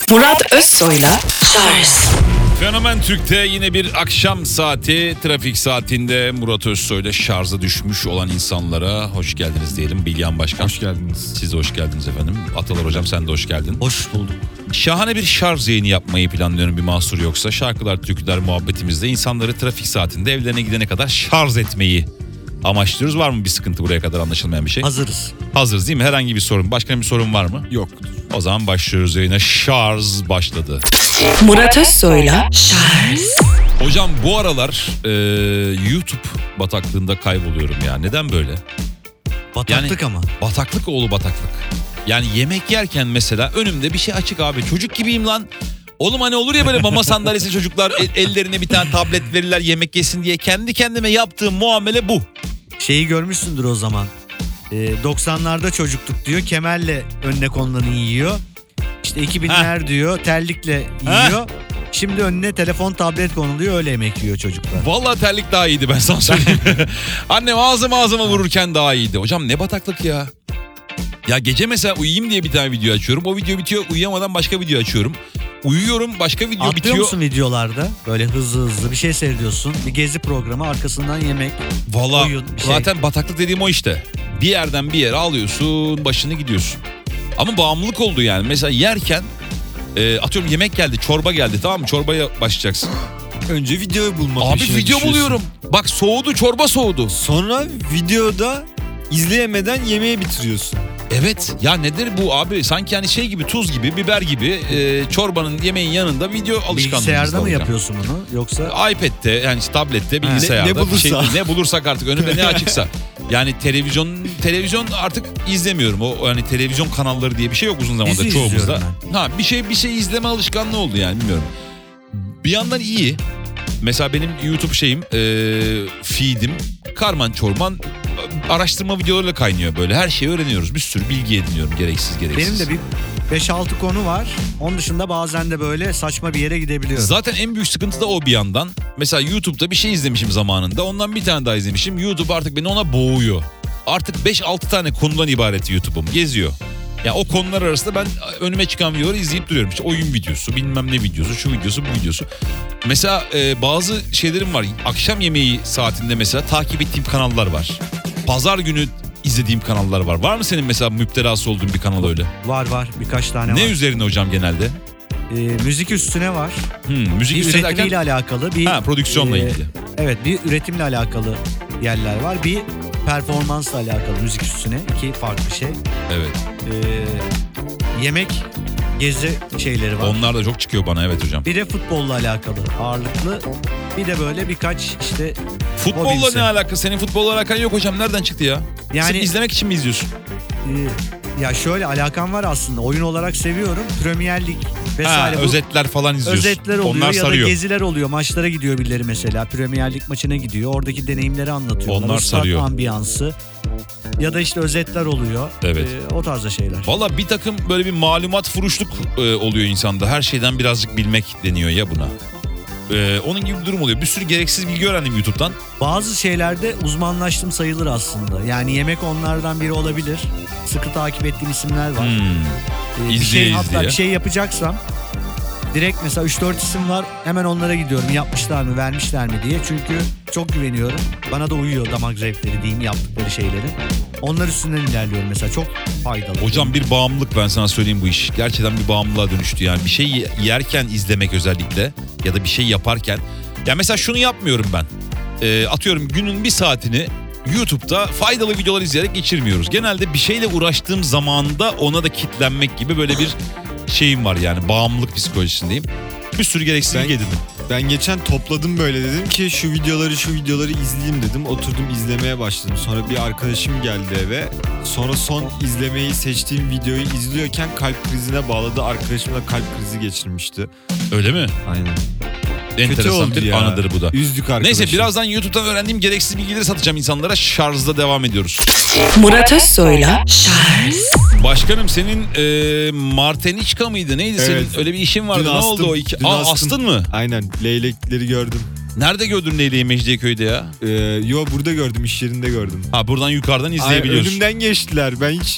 Murat Özsoy'la Charles. Fenomen Türk'te yine bir akşam saati, trafik saatinde Murat Özsoy'la şarja düşmüş olan insanlara hoş geldiniz diyelim. Bilgehan Başkan. Hoş geldiniz. Siz de hoş geldiniz efendim. Atalar Hocam sen de hoş geldin. Hoş bulduk. Şahane bir şarj yayını yapmayı planlıyorum bir mahsur yoksa. Şarkılar, türküler muhabbetimizde insanları trafik saatinde evlerine gidene kadar şarj etmeyi amaçlıyoruz. Var mı bir sıkıntı buraya kadar anlaşılmayan bir şey? Hazırız. Hazırız değil mi? Herhangi bir sorun, başka bir sorun var mı? Yoktur. O zaman başlıyoruz yayına. Şarj başladı. Murat Özsoy'la Charles. Hocam bu aralar YouTube bataklığında kayboluyorum ya. Neden böyle? Bataklık ama. Bataklık oğlu bataklık. Yani yemek yerken mesela önümde bir şey açık abi. Çocuk gibiyim lan. Oğlum hani olur ya böyle mama sandalyesi çocuklar ellerine bir tane tablet verirler yemek yesin diye. Kendi kendime yaptığım muamele bu. Şeyi görmüşsündür o zaman. 90'larda çocuktuk diyor. Kemerle önüne konulanı yiyor. İşte 2000'ler diyor. Terlikle yiyor. Şimdi önüne telefon, tablet konuluyor. Öyle yemek yiyor çocuklar. Vallahi terlik daha iyiydi ben sana söyleyeyim. Annem ağzıma vururken daha iyiydi. Hocam ne bataklık ya. Ya gece mesela uyuyayım diye bir tane video açıyorum. O video bitiyor, uyuyamadan başka video açıyorum. Uyuyorum, başka video Atlıyor bitiyor. musun videolarda? Böyle hızlı bir şey seyrediyorsun. Bir gezi programı, arkasından yemek. Vallahi oyun, bir şey. zaten bataklık dediğim o işte. Bir yerden bir yere alıyorsun, başını gidiyorsun. Ama bağımlılık oldu yani. Mesela yerken atıyorum yemek geldi, çorba geldi, tamam mı? Çorbaya başlayacaksın. Önce videoyu bulmak Abi peşine video düşüyorsun. buluyorum. Bak soğudu, çorba soğudu. Sonra videoda izleyemeden yemeği bitiriyorsun. Evet ya nedir bu abi? Sanki hani şey gibi, tuz gibi, biber gibi çorbanın, yemeğin yanında video alışkanlığımız Bilgisayarda mı olacak. yapıyorsun bunu? Yoksa iPad'de yani tablette, bilgisayarda. ne bulursa. Ne bulursak artık önümde ne açıksa. Yani televizyon artık izlemiyorum. O yani televizyon kanalları diye bir şey yok uzun zamandır Dizi çoğumuzda. izliyorum Ha bir şey izleme alışkanlığı oldu yani bilmiyorum. Bir yandan iyi. Mesela benim YouTube feed'im karman çorman araştırma videolarıyla kaynıyor böyle. Her şeyi öğreniyoruz. Bir sürü bilgi ediniyorum gereksiz. benim de bir 5-6 konu var. Onun dışında bazen de böyle saçma bir yere gidebiliyorum. Zaten en büyük sıkıntı da o bir yandan. Mesela YouTube'da bir şey izlemişim zamanında. Ondan bir tane daha izlemişim. YouTube artık beni ona boğuyor. Artık 5-6 tane konudan ibaret YouTube'um. Geziyor. Ya o konular arasında ben önüme çıkan videoları izleyip duruyorum. İşte oyun videosu, bilmem ne videosu, şu videosu, bu videosu. Mesela bazı şeylerim var. Akşam yemeği saatinde mesela takip ettiğim kanallar var. Pazar günü izlediğim kanallar var. Var mı senin mesela müptelası olduğun bir kanal öyle? Var birkaç tane Ne var. üzerine hocam genelde? Müzik üstüne var. Müzik Bir üstüne üretimiyle derken? alakalı. Bir Prodüksiyonla ilgili. Evet, bir üretimle alakalı yerler var. Bir performansla alakalı müzik üstüne. İki farklı şey. Evet. Yemek, gezi şeyleri var. Onlar da çok çıkıyor bana evet hocam. Bir de futbolla alakalı ağırlıklı. Bir de böyle birkaç işte Futbolla hobisi. ne alaka? Senin futbolla alakan yok hocam. Nereden çıktı ya? Yani- Sen izlemek için mi izliyorsun? ya şöyle alakam var aslında. Oyun olarak seviyorum. Premier Lig vesaire. Bu Özetler falan izliyorsun. özetler oluyor Onlar ya sarıyor. da geziler oluyor. Maçlara gidiyor birileri mesela. Premier Lig maçına gidiyor. Oradaki deneyimleri anlatıyorlar. Onlar O stat sarıyor. ambiyansı. Ya da işte özetler oluyor. Evet. O tarzda şeyler. Valla bir takım böyle bir malumat furuşluk oluyor insanda. Her şeyden birazcık bilmek deniyor ya buna. Onun gibi bir durum oluyor. Bir sürü gereksiz bilgi öğrendim YouTube'dan. Bazı şeylerde uzmanlaştım sayılır aslında. Yani yemek onlardan biri olabilir. Sıkı takip ettiğim isimler var. Bir İzleye şey, hatta izleye. bir şey yapacaksam direkt mesela 3-4 isim var. Hemen onlara gidiyorum. Yapmışlar mı, vermişler mi diye. Çünkü çok güveniyorum. Bana da uyuyor damak zevkleri diyeyim, yaptıkları şeyleri. Onlar üstünden ilerliyorum mesela. Çok faydalı. Hocam bir bağımlılık ben sana söyleyeyim bu iş. Gerçekten bir bağımlılığa dönüştü yani. Bir şey yerken izlemek özellikle ya da bir şey yaparken. Ya mesela şunu yapmıyorum ben. Atıyorum günün bir saatini YouTube'da faydalı videolar izleyerek geçirmiyoruz. Genelde bir şeyle uğraştığım zamanda ona da kitlenmek gibi böyle bir şeyim var yani. Bağımlılık psikolojisindeyim. Bir sürü gereksiz bilgi edindim. Ben geçen topladım böyle dedim ki şu videoları izleyeyim dedim. Oturdum izlemeye başladım. Sonra bir arkadaşım geldi eve. Sonra son izlemeyi seçtiğim videoyu izliyorken kalp krizine bağladı. Arkadaşım da kalp krizi geçirmişti. Öyle mi? Aynen. Enteresan bir anıdır bu da. Üzdük arkadaşı. Neyse birazdan YouTube'dan öğrendiğim gereksiz bilgileri satacağım insanlara. Şarjda devam ediyoruz. Murat Özsoy'la Charles. Başkanım senin Marteniçka mıydı? Neydi Evet. senin? Öyle bir işin vardı. Dün Ne astım. oldu o iki? Dün astım. Astın mı? Aynen, leylekleri gördüm. Nerede gördün Leyleği Mecidiyeköy'de ya? Yo, burada gördüm, iş yerinde gördüm. Ha buradan yukarıdan Ay, izleyebiliyorsun. önümden geçtiler. Ben hiç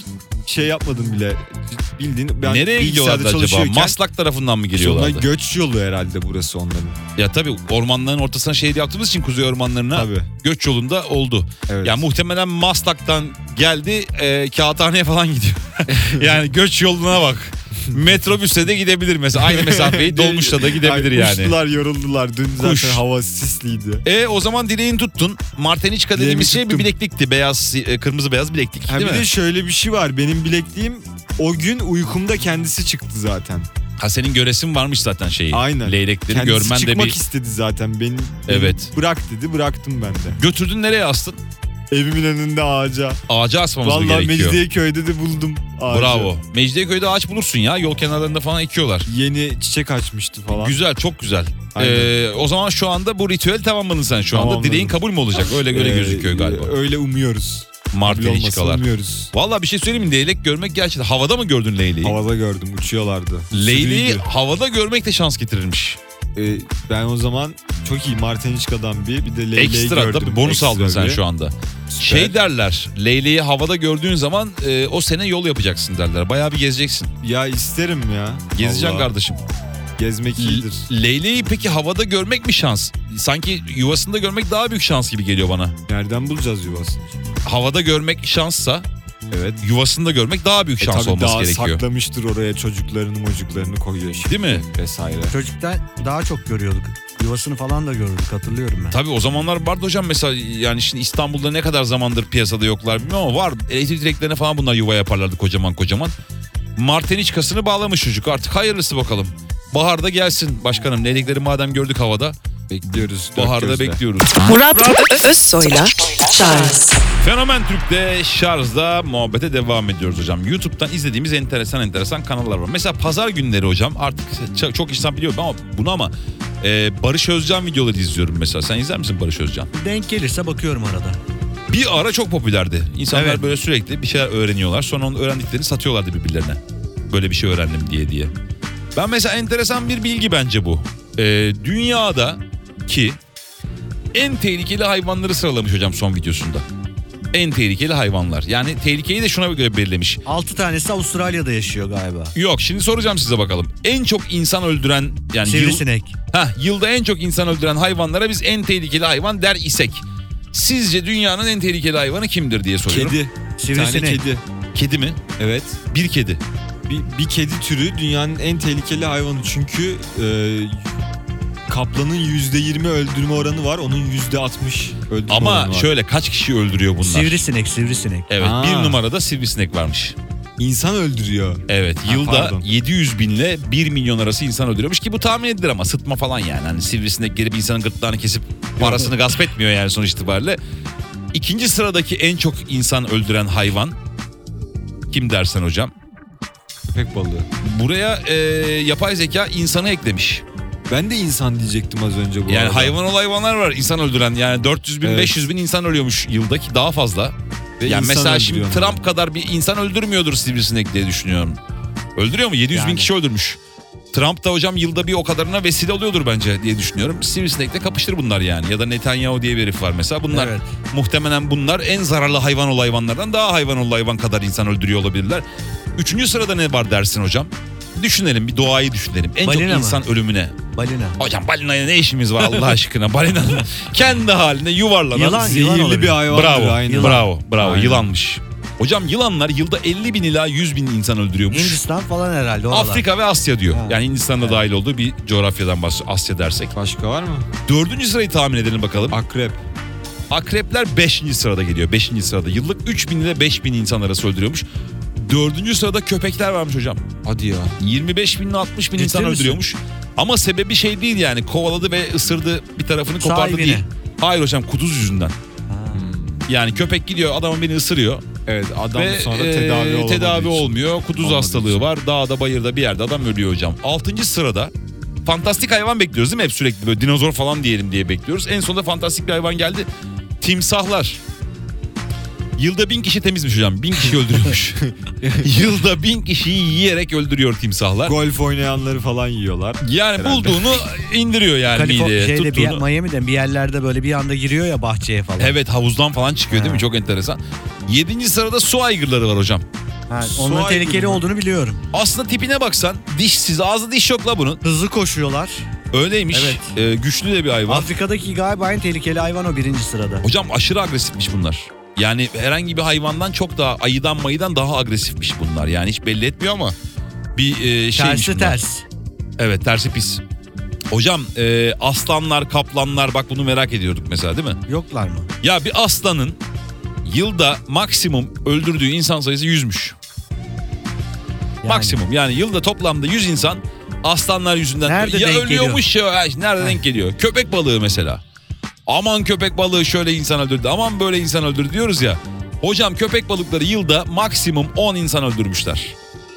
şey yapmadım bile. Bildiğin ben Nereye bilgisayarda gidiyorlardı acaba? çalışıyorken Maslak tarafından mı sonra geliyorlardı? göç yolu herhalde burası onların. Ya tabii ormanların ortasına şehir yaptığımız için kuzey ormanlarına Tabii. göç yolunda oldu. Evet. Ya muhtemelen Maslak'tan geldi Kağıthane'ye falan gidiyor. Yani göç yoluna bak. Metrobüsle de gidebilir mesela. Aynı mesafeyi dolmuşla da gidebilir Ay, yani. Uçtular, yoruldular. Dün zaten Kuş. hava sisliydi. O zaman dileğini tuttun. Marteniçka dediğimiz şey bir tuttum. bileklikti. Beyaz, kırmızı beyaz bileklik Ha, değil bir mi? de şöyle bir şey var. Benim bilekliğim o gün uykumda kendisi çıktı zaten. Ha senin göresin varmış zaten şeyi. Aynen. Leylekleri Kendisi görmen de çıkmak bir... istedi zaten. Beni Evet. bırak dedi, bıraktım ben de. Götürdün nereye astın? Evimin önünde ağaca. Ağaca asmamız mı Vallahi gerekiyor? Mecidiyeköy'de de buldum ağacı. Bravo. Mecidiyeköy'de ağaç bulursun ya. Yol kenarlarında falan ekiyorlar. Yeni çiçek açmıştı falan. Güzel, çok güzel. Aynen. O zaman şu anda bu ritüel tamamladın sen şu anda. Tamamladım. Dileğin kabul mü olacak? Öyle gözüküyor galiba. Öyle umuyoruz. Marteniçkalar. Umuyoruz. Vallahi bir şey söyleyeyim mi? Leylek görmek gerçekten. Havada mı gördün leyleği? Havada gördüm, uçuyorlardı. Leyleği Sürüydü. havada görmek de şans getirirmiş. Ben o zaman çok iyi Marteniçka'dan bir de leyleği Ekstra gördüm. tabii bonus Ekstra aldın sen bir. şu anda. Süper. Şey derler, leyleği havada gördüğün zaman o sene yol yapacaksın derler. Bayağı bir gezeceksin. Ya isterim ya. Gezeceksin Vallahi. kardeşim. Gezmek iyidir. Leyleği peki havada görmek mi şans? Sanki yuvasında görmek daha büyük şans gibi geliyor bana. Nereden bulacağız yuvasını? Havada görmek şanssa Evet. yuvasında görmek daha büyük şans Tabii olması daha gerekiyor. saklamıştır oraya çocuklarını koyuyor işte. Değil mi? Vesaire. Çocuktan daha çok görüyorduk. Yuvasını falan da görürdük, hatırlıyorum ben. Tabii o zamanlar vardı hocam mesela yani şimdi İstanbul'da ne kadar zamandır piyasada yoklar bilmiyorum ama var. Elektrik direklerine falan bunlar yuva yaparlardı kocaman. Marteniçkasını bağlamış çocuk artık hayırlısı bakalım. Baharda gelsin başkanım. Leylekleri madem gördük havada. Bekliyoruz. dört Baharda gözle. bekliyoruz. Murat Özsoy'la Charles Fenomen Türk'te şarjda muhabbete devam ediyoruz hocam. YouTube'dan izlediğimiz enteresan kanallar var. Mesela pazar günleri hocam artık çok insan biliyor ama Barış Özcan videoları izliyorum mesela. Sen izler misin Barış Özcan? Denk gelirse bakıyorum arada. Bir ara çok popülerdi. İnsanlar Evet. böyle sürekli bir şeyler öğreniyorlar. Sonra onu öğrendiklerini satıyorlardı birbirlerine. Böyle bir şey öğrendim diye. Ben mesela enteresan bir bilgi bence bu. Dünyadaki en tehlikeli hayvanları sıralamış hocam son videosunda. En tehlikeli hayvanlar. Yani tehlikeyi de şuna göre belirlemiş. 6 tanesi Avustralya'da yaşıyor galiba. Yok şimdi soracağım size bakalım. En çok insan öldüren yani Sivrisinek. yılda en çok insan öldüren hayvanlara biz en tehlikeli hayvan der isek. Sizce dünyanın en tehlikeli hayvanı kimdir diye soruyorum. Kedi. Bir tane Sivrisinek. kedi. Kedi mi? Evet. Bir kedi. Bir kedi türü dünyanın en tehlikeli hayvanı çünkü kaplanın %20 öldürme oranı var. Onun %60 öldürme oranı Ama var. şöyle kaç kişi öldürüyor bunlar? Sivrisinek. Evet Aa. bir numarada sivrisinek varmış. İnsan öldürüyor. Evet Ha, yılda pardon. 700 binle 1 milyon arası insan öldürüyormuş ki bu tahmin edilir ama sıtma falan yani. Hani sivrisinek gelip insanın gırtlağını kesip parasını gasp etmiyor yani sonuç itibariyle. İkinci sıradaki en çok insan öldüren hayvan kim dersen hocam? Köpek balığı. Buraya yapay zeka insanı eklemiş. Ben de insan diyecektim az önce bu Yani arada. hayvan ol hayvanlar var insan öldüren yani 400 bin Evet. 500 bin insan ölüyormuş yıldaki daha fazla. Ve Yani insan mesela şimdi öldürüyor Trump kadar bir insan öldürmüyordur sivrisinek diye düşünüyorum. Öldürüyor mu? 700 bin Yani. kişi öldürmüş. Trump da hocam yılda bir o kadarına vesile oluyordur bence diye düşünüyorum. Sivrisinekle kapıştır bunlar yani. Ya da Netanyahu diye bir herif var mesela. Bunlar Evet. muhtemelen bunlar en zararlı hayvan ol hayvanlardan daha hayvan ol hayvan kadar insan öldürüyor olabilirler. Üçüncü sırada ne var dersin hocam? Düşünelim bir doğayı düşünelim. En Balina çok mı? insan ölümüne. Balina. Hocam balinayla ne işimiz var Allah aşkına? Balinanın kendi halinde yuvarlanan. Yılan Zehirli olabilir. bir hayvan. Bravo, Aynen. bravo. Aynen. Yılanmış. Hocam yılanlar yılda 50 bin ila 100 bin insan öldürüyormuş. Hindistan falan herhalde oralar. Afrika ve Asya diyor. Ha. Yani Hindistan'da dahil olduğu bir coğrafyadan bahsediyor. Asya dersek. Başka var mı? Dördüncü sırayı tahmin edelim bakalım. Akrep. Akrepler 5. sırada geliyor. 5. sırada. Yıllık 3 bin ile 5 bin insan arası öldürüyormuş. 4. sırada köpekler varmış hocam. Hadi ya. 25 bin ile 60 bin Ciddi insan misin? öldürüyormuş. Ama sebebi şey değil yani kovaladı ve ısırdı bir tarafını kopardı Sahibini. değil. Hayır hocam kuduz yüzünden. Ha. Yani köpek gidiyor adamın beni ısırıyor. Evet adam Ve sonra tedavi olamadığı tedavi için. olmuyor. Kuduz Olmadığı hastalığı için. var. Dağda bayırda bir yerde adam ölüyor hocam. 6. sırada fantastik hayvan bekliyoruz değil mi? Hep sürekli böyle dinozor falan diyelim diye bekliyoruz. En sonunda fantastik bir hayvan geldi. Timsahlar. Yılda 1000 kişi temizmiş hocam. 1000 kişi öldürüyormuş. Yılda 1000 kişiyi yiyerek öldürüyor timsahlar. Golf oynayanları falan yiyorlar. Yani herhalde. bulduğunu indiriyor yani mideye. Şeyde Tuttuğunu. Miami'de bir yerlerde böyle bir anda giriyor ya bahçeye falan. Evet havuzdan falan çıkıyor değil mi? Ha. Çok enteresan. 7. sırada su aygırları var hocam. Ha, Su onun aygırı tehlikeli mı? olduğunu biliyorum. Aslında tipine baksan dişsiz, ağzı diş yok la bunun. Hızlı koşuyorlar. Öyleymiş. Evet. Güçlü de bir hayvan. Afrika'daki galiba en tehlikeli hayvan o, birinci sırada. Hocam aşırı agresifmiş bunlar. Yani herhangi bir hayvandan çok daha, ayıdan mayıdan daha agresifmiş bunlar. Yani hiç belli etmiyor ama bir şeymiş Tersi bunlar. ters. Evet, tersi pis. Hocam aslanlar, kaplanlar, bak bunu merak ediyorduk mesela, değil mi? Yoklar mı? Ya bir aslanın yılda maksimum öldürdüğü insan sayısı 100'müş. Yani. Maksimum, yani yılda toplamda 100 insan aslanlar yüzünden Nerede ya denk ölüyormuş ya nerede denk geliyor. Köpek balığı mesela. Aman köpek balığı şöyle insan öldürdü, aman böyle insan öldürdü diyoruz ya. Hocam köpek balıkları yılda maksimum 10 insan öldürmüşler.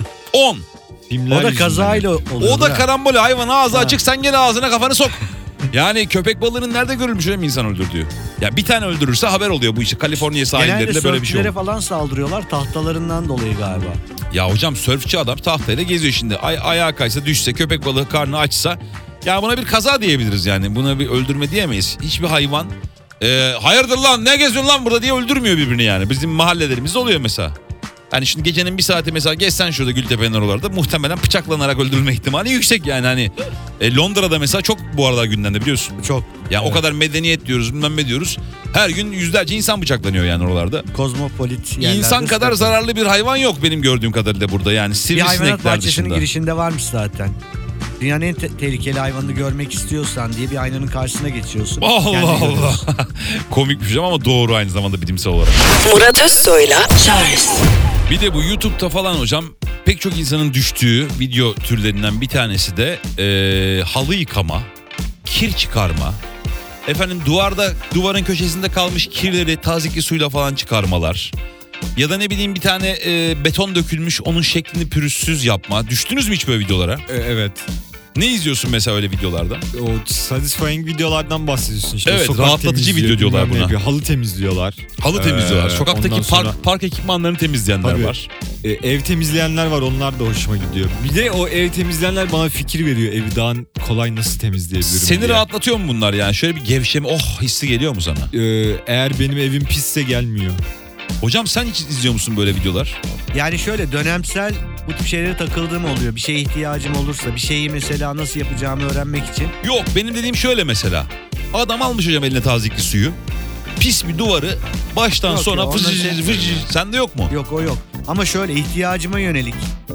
10. Filmler O da yüzünden. kazayla oluyor. O da karambole, hayvan ağzı Ha. açık, sen gene ağzına kafanı sok. Yani köpek balığının nerede görülmüş öyle mi insan öldürdüğü? Ya bir tane öldürürse haber oluyor bu işi. Kaliforniya sahillerinde Genelde böyle bir şey sörfçülere oluyor. falan saldırıyorlar tahtalarından dolayı galiba. Ya hocam sörfçü adam tahtayla geziyor şimdi. Ayağa kaysa, düşse, köpek balığı karnı açsa, ya buna bir kaza diyebiliriz yani. Buna bir öldürme diyemeyiz. Hiçbir hayvan hayırdır lan ne geziyorsun lan burada diye öldürmüyor birbirini yani. Bizim mahallelerimizde oluyor mesela. Hani şimdi gecenin bir saati mesela geçsen şurada Gültepe'nin oralarda, muhtemelen bıçaklanarak öldürülme ihtimali yüksek yani. Hani Londra'da mesela çok bu aralar gündemde, biliyorsun. Çok. Ya o kadar medeniyet diyoruz, bilmem ne diyoruz. Her gün yüzlerce insan bıçaklanıyor yani oralarda. Kozmopolit yerlerde. İnsan kadar sıkıntı. zararlı bir hayvan yok benim gördüğüm kadarıyla burada yani. Bir hayvanat Sivrisinekler bahçesinin dışında. girişinde varmış zaten. Dünyanın en tehlikeli hayvanını görmek istiyorsan diye bir aynanın karşısına geçiyorsun. Allah Kendini Allah. görüyorsun. Komikmiş ama doğru aynı zamanda bilimsel olarak. Murat Özsoy'la Charles Bir de bu YouTube'da falan hocam pek çok insanın düştüğü video türlerinden bir tanesi de halı yıkama, kir çıkarma. Efendim duvarın köşesinde kalmış kirleri tazikli suyla falan çıkarmalar. Ya da ne bileyim bir tane beton dökülmüş, onun şeklini pürüzsüz yapma. Düştünüz mü hiç böyle videolara? Evet. Ne izliyorsun mesela öyle videolarda? O satisfying videolardan bahsediyorsun işte. Evet, O sokak rahatlatıcı temizliyor, video diyorlar bilmem ne buna. yapıyor. Halı temizliyorlar. Halı temizliyorlar. ondan Sokaktaki sonra- park ekipmanlarını temizleyenler Tabii. var. Ev temizleyenler var, onlar da hoşuma gidiyor. Bir de o ev temizleyenler bana fikir veriyor. Evi daha kolay nasıl temizleyebilirim Seni diye. rahatlatıyor mu bunlar yani? Şöyle bir gevşeme, oh hissi geliyor mu sana? Eğer benim evim pisse gelmiyor. Hocam sen hiç izliyor musun böyle videolar? Yani şöyle dönemsel bu tip şeylere takıldığım oluyor. Bir şeye ihtiyacım olursa, bir şeyi mesela nasıl yapacağımı öğrenmek için. Yok, benim dediğim şöyle mesela. Adam almış hocam eline tazikli suyu. Pis bir duvarı baştan Yok sona ya, onları vıcı sevmiyorum vıcı. ya. Sende yok mu? Yok o yok. Ama şöyle ihtiyacıma yönelik.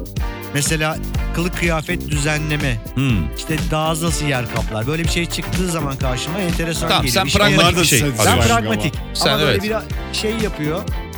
Mesela kılık kıyafet düzenleme. İşte daha az nasıl yer kaplar. Böyle bir şey çıktığı zaman karşıma enteresan Tamam, geliyor. sen İşime pragmatik yarıyor. bir şey Ben Ben arıyorsun. pragmatik. Sen Ama böyle evet. bir şey yapıyor.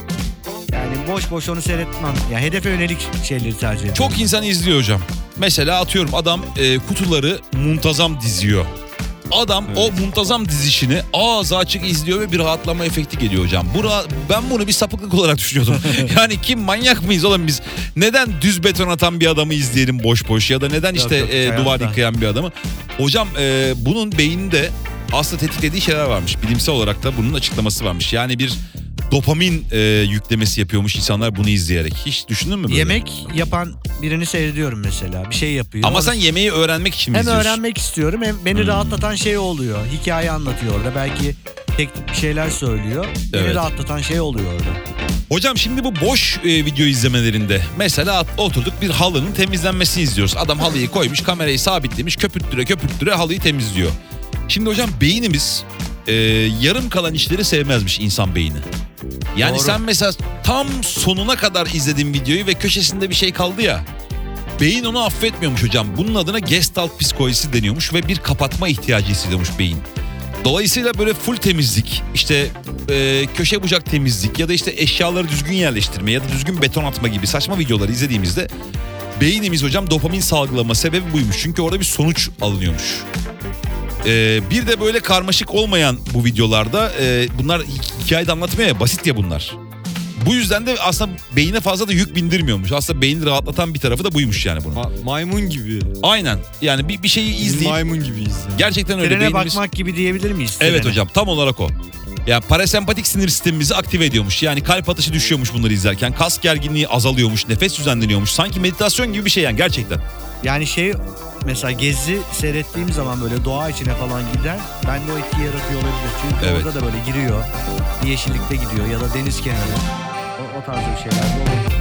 Yani boş boş onu seyretmem. Yani hedefe yönelik şeyleri tercih ediyorum. Çok insan izliyor hocam. Mesela atıyorum adam kutuları muntazam diziyor. Adam o muntazam dizişini ağzı açık izliyor ve bir rahatlama efekti geliyor hocam. Ben bunu bir sapıklık olarak düşünüyordum. Yani kim, manyak mıyız oğlum biz? Neden düz beton atan bir adamı izleyelim boş boş, ya da neden Yok, işte yok, duvar hayatta. yıkayan bir adamı? Hocam bunun beyninde aslında tetiklediği şeyler varmış. Bilimsel olarak da bunun açıklaması varmış. Yani bir dopamin yüklemesi yapıyormuş insanlar bunu izleyerek. Hiç düşündün mü böyle? Yemek yapan birini seyrediyorum mesela. Bir şey yapıyor. Ama Onu sen yemeği öğrenmek için mi hem izliyorsun? öğrenmek istiyorum hem beni rahatlatan şey oluyor. Hikaye anlatıyor orada. Belki teknik bir şeyler söylüyor. Beni Evet. rahatlatan şey oluyor orada. Hocam şimdi bu boş video izlemelerinde mesela oturduk bir halının temizlenmesini izliyoruz. Adam halıyı koymuş, kamerayı sabitlemiş, köpürttüre halıyı temizliyor. Şimdi hocam beynimiz yarım kalan işleri sevmezmiş, insan beyni. Yani Doğru. sen mesela tam sonuna kadar izlediğin videoyu ve köşesinde bir şey kaldı ya. Beyin onu affetmiyormuş hocam. Bunun adına gestalt psikolojisi deniyormuş ve bir kapatma ihtiyacı hissediyormuş beyin. Dolayısıyla böyle full temizlik, işte köşe bucak temizlik ya da işte eşyaları düzgün yerleştirme ya da düzgün beton atma gibi saçma videoları izlediğimizde beynimiz hocam dopamin salgılama sebebi buymuş. Çünkü orada bir sonuç alınıyormuş. Bir de böyle karmaşık olmayan bu videolarda bunlar hikayede anlatmıyor ya, basit ya bunlar. Bu yüzden de aslında beyine fazla da yük bindirmiyormuş. Aslında beyni rahatlatan bir tarafı da buymuş yani bunun. Maymun gibi. Aynen, yani bir şeyi Biz izleyip maymun gibiyiz yani. gerçekten öyle Trene beynimiz... bakmak gibi diyebilir miyiz? Evet Trene. hocam, tam olarak o. Ya parasempatik sinir sistemimizi aktive ediyormuş. Yani kalp atışı düşüyormuş bunları izlerken. Kas gerginliği azalıyormuş, nefes düzenleniyormuş. Sanki meditasyon gibi bir şey yani gerçekten. Yani şey mesela Gezi seyrettiğim zaman böyle doğa içine falan gider. Ben de o etki yaratıyor olabilir. Çünkü Evet. orada da böyle giriyor. Bir yeşillikte gidiyor ya da deniz kenarı. O tarz bir şeyler de olabilir.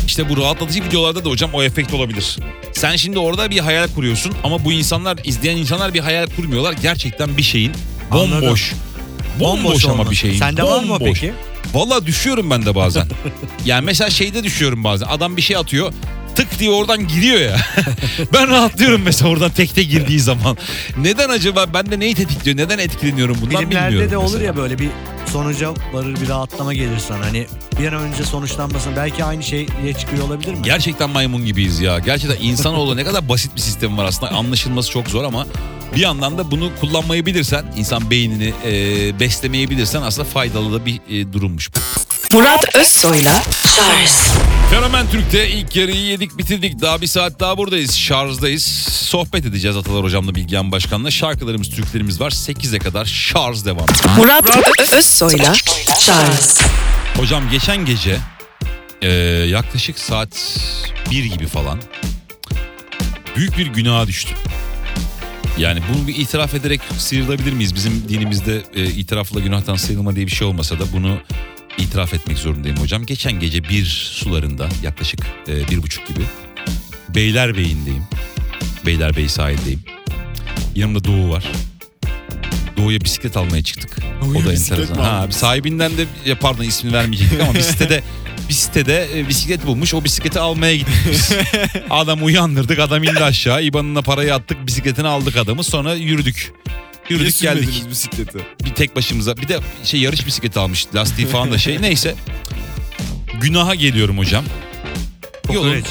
İşte bu rahatlatıcı videolarda da hocam o efekt olabilir. Sen şimdi orada bir hayal kuruyorsun ama bu insanlar, izleyen insanlar bir hayal kurmuyorlar. Gerçekten bir şeyin bomboş. Bomboş ama olması. bir şeyin. Sende var mı o bomboş. peki? Valla düşüyorum ben de bazen. Yani mesela şeyde düşüyorum bazen. Adam bir şey atıyor. Tık diye oradan giriyor ya. Ben rahatlıyorum mesela oradan tekte girdiği zaman. Neden acaba? Ben de neyi tetikliyor? Neden etkileniyorum bundan Filmlerde bilmiyorum. de olur mesela. ya böyle bir sonuca varır, bir rahatlama gelir sana. Hani bir an önce sonuçlanmasın. Belki aynı şeye çıkıyor olabilir mi? Gerçekten maymun gibiyiz ya. Gerçekten insanoğlu ne kadar basit bir sistem var aslında. Anlaşılması çok zor ama bir yandan da bunu kullanmayı bilirsen, insan beynini beslemeyi bilirsen aslında faydalı da bir durummuş bu. Murat Özsoy'la Charles. Fenomen Türk'te ilk yarıyı yedik bitirdik. Daha bir saat daha buradayız. Şarjdayız. Sohbet edeceğiz Atalar Hocam'la, Bilgehan Başkan'la. Şarkılarımız, türkülerimiz var. 8'e kadar şarj devam. Murat Özsoy'la Charles. Hocam geçen gece yaklaşık saat 1 gibi falan büyük bir günaha düştüm. Yani bunu bir itiraf ederek sıyrılabilir miyiz? Bizim dinimizde itirafla günahtan sıyrılma diye bir şey olmasa da bunu itiraf etmek zorundayım hocam. Geçen gece 1 sularında yaklaşık 1:30 gibi Beylerbeyi'ndeyim. Beylerbeyi sahildeyim. Yanımda Doğu var. Doğu'ya bisiklet almaya çıktık. Doğu'ya O da bisiklet enteresan. mi Ha, aldınız? sahibinden de pardon ismini vermeyecektik ama bir sitede bisiklet bulmuş. O bisikleti almaya gittik biz. Adam uyandırdık. Adam indi aşağı. İBAN'ına parayı attık. Bisikletini aldık adamı. Sonra yürüdük. Niye Yürüdük geldik. sürmediniz bisikleti? Bir tek başımıza. Bir de yarış bisikleti almış. Lastiği falan da şey. Neyse. Günaha geliyorum hocam. Yolun Kokoreç.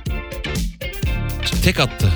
tek attı.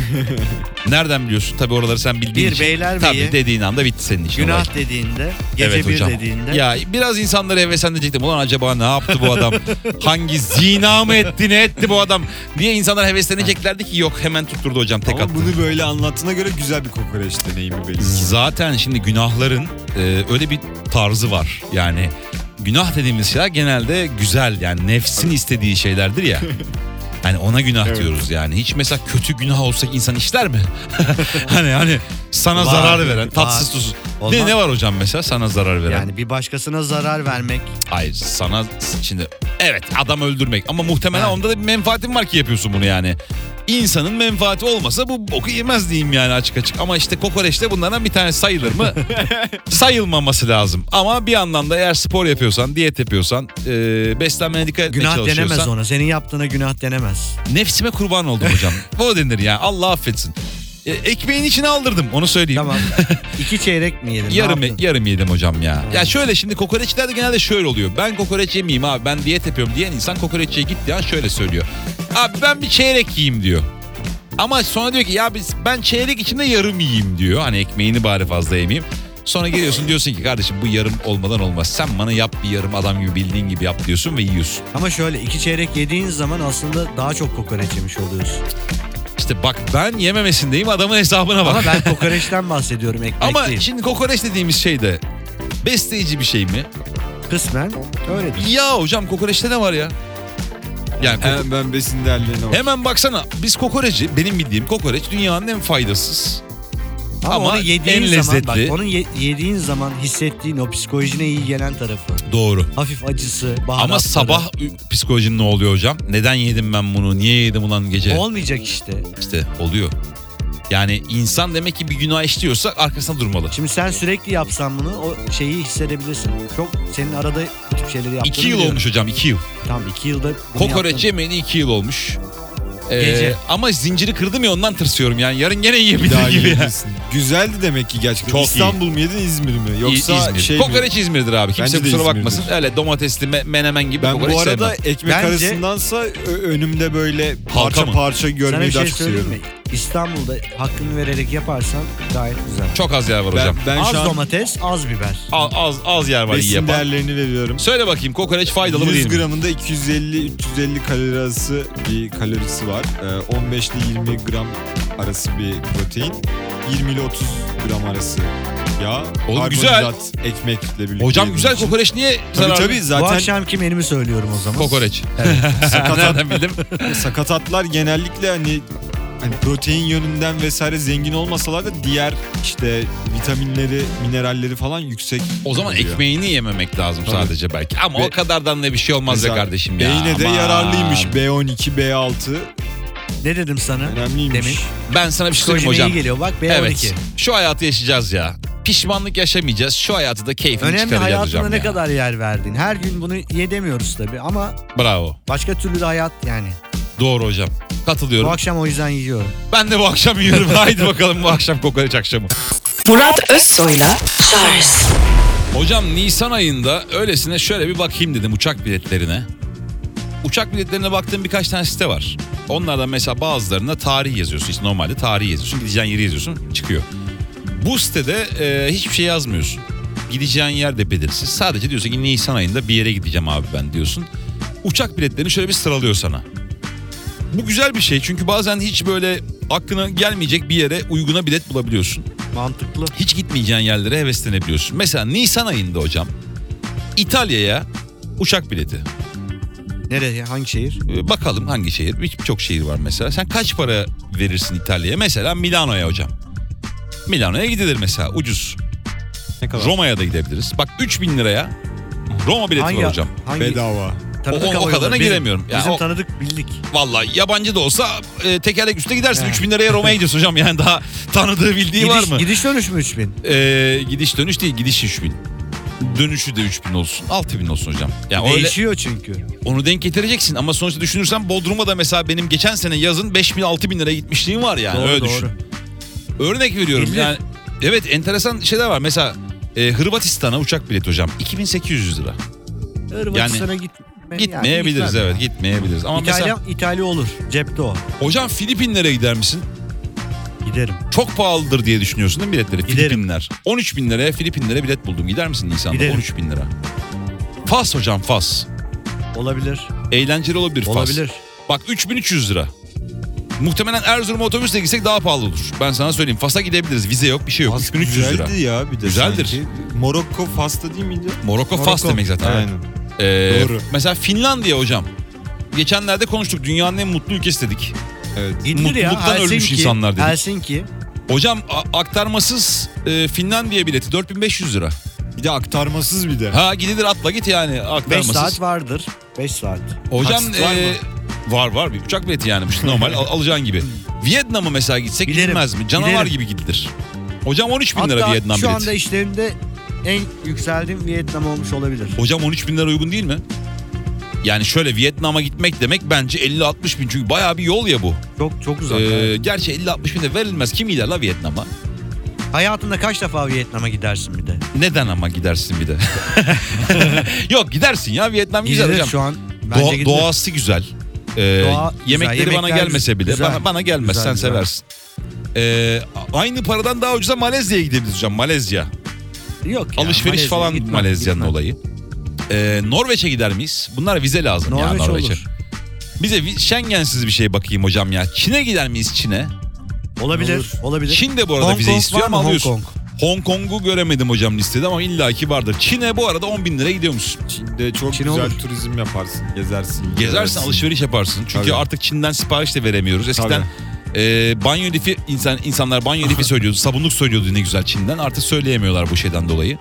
Nereden biliyorsun? Tabii oraları sen bildiğin Bir için. Beylerbeyi. Tabii dediğin anda bitti senin için. olay. Günah dediğinde, gece Evet bir hocam. dediğinde. Ya biraz insanları heveslendirecektim. Ulan acaba ne yaptı bu adam? Hangi zina mı etti, ne etti bu adam? Diye insanlar hevesleneceklerdi ki yok, hemen tutturdu hocam, tek Ama attı. bunu böyle anlattığına göre güzel bir kokoreç deneyimi belli ki. Zaten şimdi günahların öyle bir tarzı var. Yani günah dediğimiz şeyler genelde güzel, yani nefsin istediği şeylerdir ya. Yani ona günah Evet. diyoruz yani. Hiç mesela kötü günah olsa insan işler mi? hani sana Var, zarar veren, var. tatsız tuzsuz. Olmaz. Ne var hocam mesela sana zarar veren? Yani bir başkasına zarar vermek. Hayır, sana şimdi evet adam öldürmek ama muhtemelen Ha. onda da bir menfaatin var ki yapıyorsun bunu yani. İnsanın menfaati olmasa bu boku yemez diyeyim yani açık açık. Ama işte kokoreçte bunlardan bir tane sayılır mı? Sayılmaması lazım. Ama bir yandan da eğer spor yapıyorsan, diyet yapıyorsan, beslenmene dikkat etmeye Günah çalışıyorsan. denemez ona. Senin yaptığına günah denemez. Nefsime kurban oldum hocam. O denir yani, Allah affetsin. Ekmeğin içine aldırdım, onu söyleyeyim. Tamam. 2 çeyrek mi yedin? Ne Yarım, yaptın? yarım yedim hocam ya. Ya şöyle şimdi kokoreçlerde genelde şöyle oluyor. Ben kokoreç yemeyeyim abi, ben diyet yapıyorum diyen insan kokoreççiye gittiği an şöyle söylüyor. Abi ben bir çeyrek yiyeyim diyor. Ama sonra diyor ki ya ben çeyrek içinde yarım yiyeyim diyor. Hani ekmeğini bari fazla yemeyeyim. Sonra geliyorsun diyorsun ki kardeşim bu yarım olmadan olmaz. Sen bana yap bir yarım, adam gibi bildiğin gibi yap diyorsun ve yiyorsun. Ama şöyle 2 çeyrek yediğin zaman aslında daha çok kokoreç yemiş oluyorsun. İşte bak ben yememesindeyim, adamın hesabına bak. Ama ben kokoreçten bahsediyorum, ekmek Ama değil. şimdi kokoreç dediğimiz şey de besleyici bir şey mi? Kısmen öyledir. Ya hocam kokoreçte ne var ya? Yani Hemen ben besin değerlerine bak. hemen baksana, biz kokoreci, benim bildiğim kokoreç dünyanın en faydasız. Ama onu yediğin en zaman, bak, lezzetli. onu yediğin zaman hissettiğin o psikolojine iyi gelen tarafı. Doğru. Hafif acısı, baharatları. Ama sabah psikolojin ne oluyor hocam? Neden yedim ben bunu? Niye yedim ulan gece? olmayacak işte. İşte oluyor. Yani insan demek ki bir günah işliyorsa arkasında durmalı. Şimdi sen sürekli yapsan bunu o şeyi hissedebilirsin. Çok senin arada bu tip şeyleri yaptığını 2 yıl biliyorum. olmuş hocam, 2 yıl. Tamam 2 yılda bunu Kokoreç yaptın. yemeyeli 2 yıl olmuş. Gece. Ama zinciri kırdım ya, ondan tırsıyorum yani. Yarın gene Bir yiyebilir daha gibi ya. yiyebilirsin. Güzeldi demek ki gerçekten. Çok iyi. İstanbul mu yedin, İzmir mi? Yoksa İzmir. şey mi? Kokoreç İzmir'dir abi. Kimse Bence de kusura İzmir'dir. bakmasın. Öyle domatesli menemen gibi Ben kokoreç bu arada sevmem. ekmek Bence- arasındansa önümde böyle parça mı? parça Sana görmeyi bir daha şey çok söyleyeyim seviyorum. mi? İstanbul'da hakkını vererek yaparsan gayet güzel. Çok az yer var Ben, hocam. ben Az şu an domates, az biber. Az yer var iyi besin yapan. değerlerini veriyorum. Söyle bakayım kokoreç faydalı mı 100 değil mi? gramında 250-350 kalori arası bir kalorisi var. 15 ile 20 gram arası bir protein. 20 ile 30 gram arası yağ. Oğlum güzel. karbonhidrat, ekmekle birlikte. Hocam yediğin güzel için. kokoreç niye Tabii zararlı? tabii Bu zaten akşamki menümü söylüyorum o zaman. Kokoreç. sakatat, Nereden bildim? sakatatlar genellikle hani hani protein yönünden vesaire zengin olmasalar da diğer işte vitaminleri, mineralleri falan yüksek. O zaman oluyor. ekmeğini yememek lazım Tabii. sadece belki. Ama Ve o kadardan da bir şey olmaz be Mesela kardeşim ya. beyne de Aman. yararlıymış. B12, B6 Ne dedim sana? önemliymiş. Demin. Ben sana bir şey söyleyeyim Psikolojime hocam. iyi geliyor bak B12. Evet. Şu hayatı yaşayacağız ya. Pişmanlık yaşamayacağız. Şu hayatı da keyfini Önemli çıkaracağız hayatına hocam ne ya. kadar yer verdin. Her gün bunu yedemiyoruz tabii ama Bravo. başka türlü de hayat yani. Doğru hocam. Katılıyorum. Bu akşam o yüzden yiyorum. Ben de bu akşam yiyorum. Haydi bakalım bu akşam kokoreç akşamı. Murat Özsoy'la Charles Hocam Nisan ayında öylesine şöyle bir bakayım dedim uçak biletlerine. Uçak biletlerine baktığım birkaç tane site var. Onlardan mesela bazılarında tarih yazıyorsun. İşte normalde tarih yazıyorsun. Gideceğin yeri yazıyorsun. Çıkıyor. Bu sitede hiçbir şey yazmıyorsun. Gideceğin yer de belirsiz. Sadece diyorsun ki Nisan ayında bir yere gideceğim abi ben diyorsun. Uçak biletlerini şöyle bir sıralıyor sana. Bu güzel bir şey çünkü bazen hiç böyle aklına gelmeyecek bir yere uyguna bilet bulabiliyorsun. Mantıklı. Hiç gitmeyeceğin yerlere heveslenebiliyorsun. Mesela Nisan ayında hocam İtalya'ya uçak bileti. Nereye? Hangi şehir? Bakalım hangi şehir? Birçok şehir var mesela. Sen kaç para verirsin İtalya'ya? Mesela Milano'ya hocam. Milano'ya gidilir mesela ucuz. Ne kadar? Roma'ya da gidebiliriz. Bak 3.000 liraya Roma bileti var hocam. Hangi? Bedava. Tanıdık O hava kadarına yolları. Bizim- giremiyorum. Ya Bizim o- tanıdık bildik. Vallahi yabancı da olsa tekerlek üstüne gidersin. He. 3.000 liraya Roma'ya gidiyorsun hocam. Yani daha tanıdığı bildiği var mı? Gidiş dönüş mü 3000? Gidiş dönüş değil, gidiş 3.000. Dönüşü de 3.000 olsun. 6.000 olsun hocam. Yani öyle Değişiyor çünkü. onu denk getireceksin ama sonuçta düşünürsen Bodrum'a da mesela benim geçen sene yazın 5.000-6.000 liraya gitmişliğim var yani. Doğru, öyle doğru. düşün. Örnek veriyorum Bilir. yani. Evet enteresan şeyler var. Mesela Hırvatistan'a uçak bileti hocam 2.800 lira. Hırvatistan'a Gitmeyebiliriz gitmem evet ya. gitmeyebiliriz. Ama İtalya olur. Cepte o. mesela hocam Filipinlere gider misin? Giderim. Çok pahalıdır diye düşünüyorsun değil mi biletleri? Giderim. Filipinler. 13.000 liraya Filipinlere bilet buldum. Gider misin Nisan'da? Giderim. 13.000 lira. Fas hocam Fas. Olabilir. Eğlenceli olabilir Fas. Olabilir. Bak 3.300 lira. Muhtemelen Erzurum'a otobüsle gitsek daha pahalı olur. Ben sana söyleyeyim. Fas'a gidebiliriz. Vize yok bir şey yok. Fas 3.300 lira. güzeldi ya bir de Güzeldir. sanki. Morokko Fas'ta değil miydi? Morokko Fas Morokko. demek zaten. Aynen. Doğru. Mesela Finlandiya hocam. Geçenlerde konuştuk. Dünyanın en mutlu ülkesi dedik. Evet. Gidilir ya. Mutluluktan ölmüş insanlar dedik. Helsinki. Hocam aktarmasız Finlandiya bileti 4.500 lira. Bir de aktarmasız bir de. Ha gidilir atla git yani 5 aktarmasız. saat vardır. 5 saat. Hocam Taksit var mı? var bir uçak bileti yani işte normal alacağın gibi. Vietnam'a mesela gitsek Giderim, gidilmez mi? Canavar giderim. gibi gidilir. Hocam 13.000 lira Hatta Vietnam şu bileti. anda işlerinde en yükseldiğim Vietnam olmuş olabilir. Hocam 13.000 lira uygun değil mi? Yani şöyle Vietnam'a gitmek demek bence 50-60 bin çünkü bayağı bir yol ya bu. Çok uzak. evet. Gerçi 50-60 bin de verilmez. Kim gider la Vietnam'a? Hayatında kaç defa Vietnam'a gidersin bir de? Neden ama gidersin bir de? Yok gidersin ya Vietnam güzel Gidilir hocam. şu an. Bence gidilir. Doğası güzel. Doğa Yemekleri güzel, bana yemekler gelmese bile güzel. bana gelmez Güzel, sen güzel. seversin. Aynı paradan daha ucuza Malezya'ya gidebiliriz hocam. Malezya. Yok ya, Alışveriş Malezya, falan gitmem, Malezya'nın gitmem. olayı. Norveç'e gider miyiz? Bunlar vize lazım ya Norveç Norveç'e. olur. Bize Schengen'siz bir şey bakayım hocam ya. Çin'e gider miyiz Çin'e? Olabilir. Olabilir. Çin de bu arada Hong vize Kong istiyor var mı? ama Hong alıyorsun. Kong. Hong Kong'u göremedim hocam listede ama illaki vardır. Çin'e bu arada 10.000 liraya gidiyormuşsun. Çin'de çok Çin güzel olur. turizm yaparsın, gezersin. Gezersin, görersin. alışveriş yaparsın. Çünkü Tabii. artık Çin'den sipariş de veremiyoruz. Eskiden banyo lifi insanlar banyo lifi söylüyordu, sabunluk söylüyordu ne güzel Çin'den. Artık söyleyemiyorlar bu şeyden dolayı.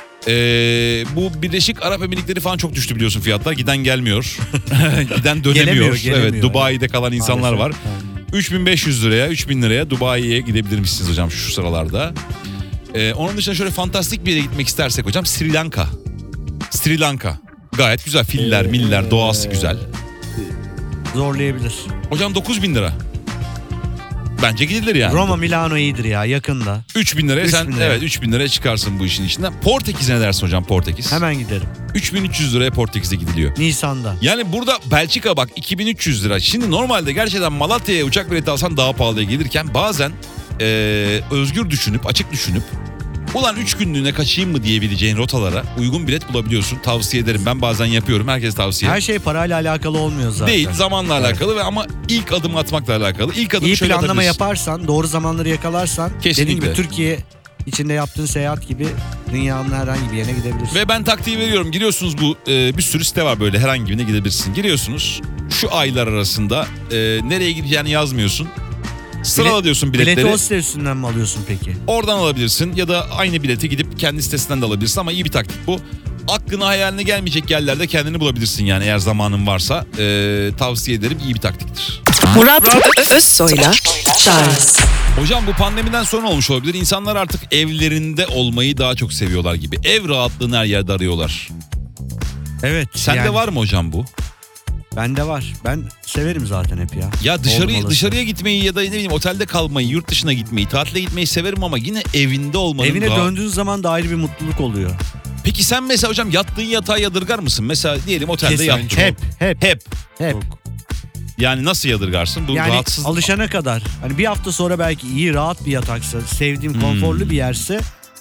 Bu Birleşik Arap Emirlikleri falan çok düştü biliyorsun fiyatlar. Giden gelmiyor. Giden dönemiyor. Gelemiyor. Evet, Dubai'de kalan insanlar var. Maalesef. 3.500 liraya, 3.000 liraya Dubai'ye gidebilirmişsiniz hocam şu sıralarda. Onun dışında şöyle fantastik bir yere gitmek istersek hocam Sri Lanka. Sri Lanka. Gayet güzel. Filler, miller, doğası güzel. Zorlayabilir. Hocam 9.000 lira. Bence gidilir yani. Roma, Milano iyidir ya, yakında. 3.000 liraya sen 3.000 liraya. evet 3.000 liraya çıkarsın bu işin içinden. Portekiz'e ne dersin hocam Portekiz? Hemen giderim. 3.300 liraya Portekiz'e gidiliyor. Nisan'da. Yani burada Belçika bak 2.300 lira. Şimdi normalde gerçekten Malatya'ya uçak bileti alsan daha pahalıya gelirken bazen özgür düşünüp açık düşünüp ulan 3 günlüğüne kaçayım mı diyebileceğin rotalara uygun bilet bulabiliyorsun. Tavsiye ederim. Ben bazen yapıyorum. Herkes tavsiye Her şey parayla alakalı olmuyor zaten. değil. Zamanla alakalı ve ama ilk adım atmakla alakalı. İlk adımı İyi şöyle planlama atabilirsin. yaparsan, doğru zamanları yakalarsan, Kesinlikle. dediğin gibi Türkiye içinde yaptığın seyahat gibi dünyanın herhangi bir yerine gidebilirsin. Ve ben taktiği veriyorum. Giriyorsunuz bu bir sürü site var böyle herhangi birine gidebilirsin. Giriyorsunuz şu aylar arasında nereye gideceğini yazmıyorsun. Sırala diyorsun Bileti biletleri. o site üstünden mi alıyorsun peki? Oradan alabilirsin ya da aynı bileti gidip kendi sitesinden de alabilirsin ama iyi bir taktik bu. Aklına hayaline gelmeyecek yerlerde kendini bulabilirsin yani eğer zamanın varsa. Tavsiye ederim, iyi bir taktiktir. Murat Özsoy'la Charles. Hocam bu pandemiden sonra olmuş olabilir. İnsanlar artık evlerinde olmayı daha çok seviyorlar gibi. Ev rahatlığını her yerde arıyorlar. Evet. Sende yani var mı hocam bu? Bende var. Ben severim zaten hep ya. Ya Oldum olası. dışarıya gitmeyi ya da ne bileyim otelde kalmayı, yurt dışına gitmeyi, tatile gitmeyi severim ama yine evinde olmanın Evine döndüğün zaman da ayrı bir mutluluk oluyor. Peki sen mesela hocam yattığın yatağa yadırgar mısın? Mesela diyelim otelde Kesin. yattın. Hep. Hep. Yani nasıl yadırgarsın? Bu Yani rahatsız. alışana kadar. Hani bir hafta sonra belki iyi, rahat bir yataksa, sevdiğim, konforlu bir yerse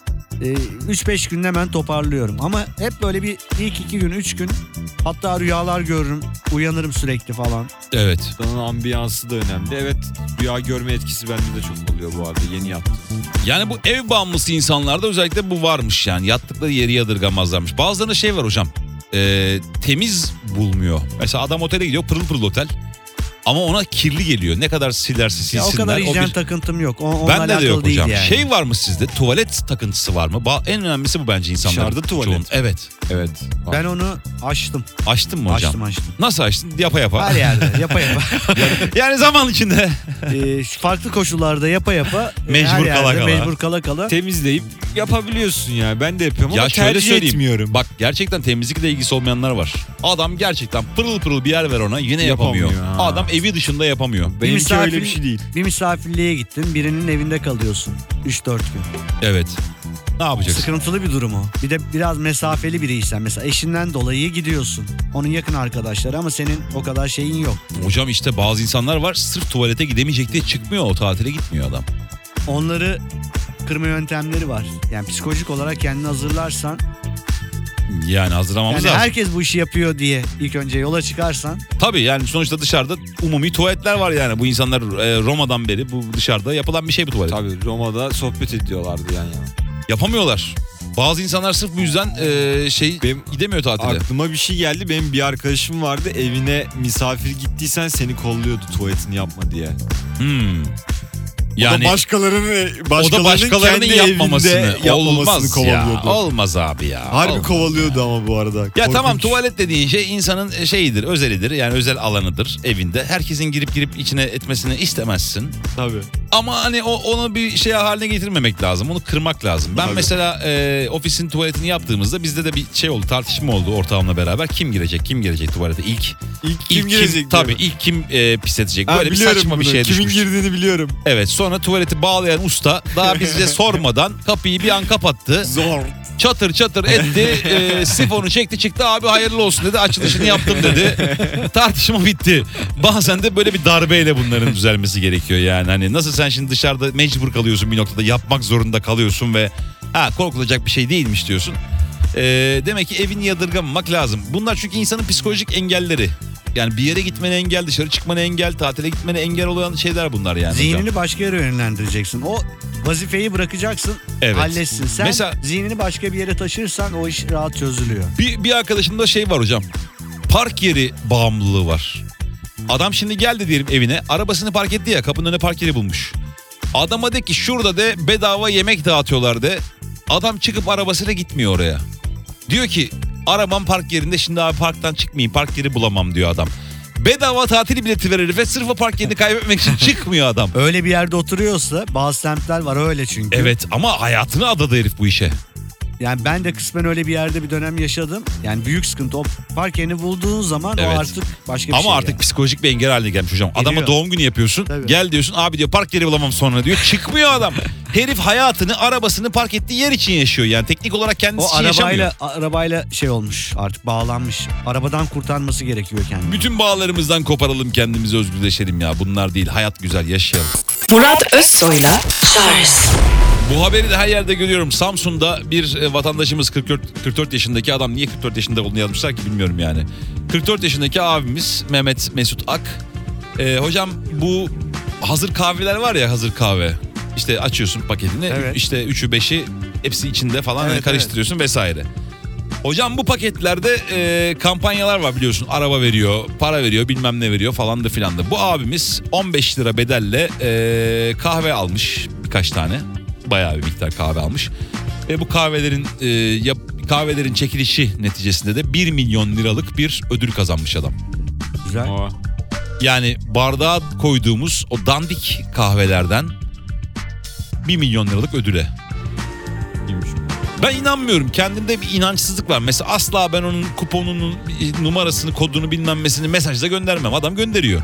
3-5 günde hemen toparlıyorum. Ama hep böyle bir ilk 2 gün, 3 gün hatta rüyalar görürüm, uyanırım sürekli falan. Evet. Odanın ambiyansı da önemli. Evet, rüya görme etkisi bende de çok oluyor bu arada yeni yattım. Yani bu ev bağımlısı insanlarda özellikle bu varmış yani. Yattıkları yeri yadırgamazlarmış. Bazılarında şey var hocam. Temiz bulmuyor. Mesela adam otele gidiyor, pırıl pırıl otel. Ama ona kirli geliyor. Ne kadar silerse silsinler. Ya o kadar hijyen bir... takıntım yok. Onunla Bende de alakalı yok değil hocam. yani. Şey var mı sizde? Tuvalet takıntısı var mı? En önemlisi bu bence insanların. Dışarıda tuvalet. çoğunun. Evet. Evet. Ben onu açtım. Açtın mı hocam? Açtım. Nasıl açtın? Yapa yapa. Her yerde yapa yapa. Yani zaman içinde. Farklı koşullarda yapa yapa. Mecbur her yerde kala kala. Mecbur kala kala. Temizleyip yapabiliyorsun ya. Ben de yapıyorum Ya ama şöyle tercih söyleyeyim. etmiyorum. Bak gerçekten temizlikle ilgisi olmayanlar var. Adam gerçekten pırıl pırıl bir yer ver ona yine yapamıyor. Yapamıyor, ha. Adam evi dışında yapamıyor. Benimki öyle bir şey değil. Bir misafirliğe gittin, birinin evinde kalıyorsun 3-4 gün. Evet. Ne yapacaksın? Sıkıntılı bir durum o. Bir de biraz mesafeli biriysen mesela eşinden dolayı gidiyorsun. Onun yakın arkadaşları ama senin o kadar şeyin yok. Hocam işte bazı insanlar var sırf tuvalete gidemeyecek diye çıkmıyor, o tatile gitmiyor adam. Onları kırma yöntemleri var. Yani psikolojik olarak kendini hazırlarsan, Yani hazırlamamız yani lazım. herkes bu işi yapıyor diye ilk önce yola çıkarsan Tabii yani sonuçta dışarıda umumi tuvaletler var yani. Bu insanlar Roma'dan beri bu dışarıda yapılan bir şey bu tuvalet. Tabii Roma'da sohbet ediyorlardı yan yana. Yapamıyorlar. Bazı insanlar sırf bu yüzden Benim gidemiyor tatile. Aklıma bir şey geldi. Benim bir arkadaşım vardı. Evine misafir gittiysen seni kolluyordu tuvaletini yapma diye. Yani o da başkalarının başkalarının kendi yapmamasını evinde olmaz ya. kovalıyordu. Olmaz abi ya. Harbi Olmaz kovalıyordu ama bu arada. Ya Korkunç. tamam, tuvalet dediğin şey insanın şeyidir, özelidir. Yani özel alanıdır evinde. Herkesin girip içine etmesini istemezsin. Tabii. Ama hani onu bir şey haline getirmemek lazım. Onu kırmak lazım. Ben Tabii. mesela ofisin tuvaletini yaptığımızda bizde de bir şey oldu, tartışma oldu ortağımla beraber. Kim girecek tuvalete ilk? İlk kim girecek? Tabii diyor. ilk kim pis edecek? Ha, Böyle bir biliyorum saçma bir bunu. şeye Kimin düşmüş. girdiğini biliyorum. Evet, sonra tuvaleti bağlayan usta daha bize sormadan kapıyı bir an kapattı. Zor. Çatır çatır etti, sifonu çekti çıktı, abi hayırlı olsun dedi, açılışını yaptım dedi. Tartışma bitti. Bazen de böyle bir darbeyle bunların düzelmesi gerekiyor yani. Hani nasıl sen şimdi dışarıda mecbur kalıyorsun, bir noktada yapmak zorunda kalıyorsun ve korkulacak bir şey değilmiş diyorsun. Demek ki evini yadırgamamak lazım. Bunlar çünkü insanın psikolojik engelleri. Yani bir yere gitmene engel, dışarı çıkmana engel, tatile gitmene engel olan şeyler bunlar yani. zihnini hocam. başka yere yönlendireceksin. O vazifeyi bırakacaksın, Evet. halletsin. Sen Mesela- zihnini başka bir yere taşırsan o iş rahat çözülüyor. Bir arkadaşımda şey var hocam. Park yeri bağımlılığı var. Adam şimdi geldi diyelim evine. Arabasını park etti ya, kapının önüne park yeri bulmuş. Adama de ki şurada de bedava yemek dağıtıyorlar de. Adam çıkıp arabasıyla gitmiyor oraya. Diyor ki arabam park yerinde, şimdi abi parktan çıkmayayım, park yeri bulamam diyor adam. Bedava tatil bileti verir herife, sırf o park yerini kaybetmek için çıkmıyor adam. Öyle bir yerde oturuyorsa, bazı semtler var öyle çünkü. Evet, ama hayatını adadı herif bu işe. Yani ben de kısmen öyle bir yerde bir dönem yaşadım. Yani büyük sıkıntı. O park yerini bulduğun zaman Evet. o artık başka bir Ama şey. artık yani. psikolojik bir engel haline gelmiş hocam. Adama Geliyor. doğum günü yapıyorsun. Tabii. Gel diyorsun, abi diyor park yeri bulamam sonra diyor. Çıkmıyor adam. Herif hayatını arabasını park ettiği yer için yaşıyor yani. Teknik olarak kendisi O için yaşamıyor. arabayla şey olmuş, artık bağlanmış. Arabadan kurtarması gerekiyor kendini. Bütün bağlarımızdan koparalım, kendimizi özgürleşelim ya. Bunlar değil, hayat güzel, yaşayalım. Murat Özsoy'la Charles. Bu haberi de her yerde görüyorum. Samsun'da bir vatandaşımız 44 yaşındaki adam, niye 44 yaşında olduğunu yazmışlar ki bilmiyorum yani. 44 yaşındaki abimiz Mehmet Mesut Ak. Hocam bu hazır kahveler var ya, hazır kahve. İşte açıyorsun paketini, Evet. işte 3'ü 5'i hepsi içinde falan, Evet, hani karıştırıyorsun vesaire. Hocam bu paketlerde kampanyalar var biliyorsun. Araba veriyor, para veriyor, bilmem ne veriyor falan da filan da. Bu abimiz 15 lira bedelle kahve almış birkaç tane. Bayağı bir miktar kahve almış. Ve bu kahvelerin çekilişi neticesinde de 1 milyon liralık bir ödül kazanmış adam. Güzel. Aa, Yani bardağa koyduğumuz o dandik kahvelerden 1 milyon liralık ödüle. iyiymiş. Ben inanmıyorum. Kendimde bir inançsızlık var. Mesela asla ben onun kuponunun numarasını, kodunu bilmem nesini mesajla göndermem. Adam gönderiyor.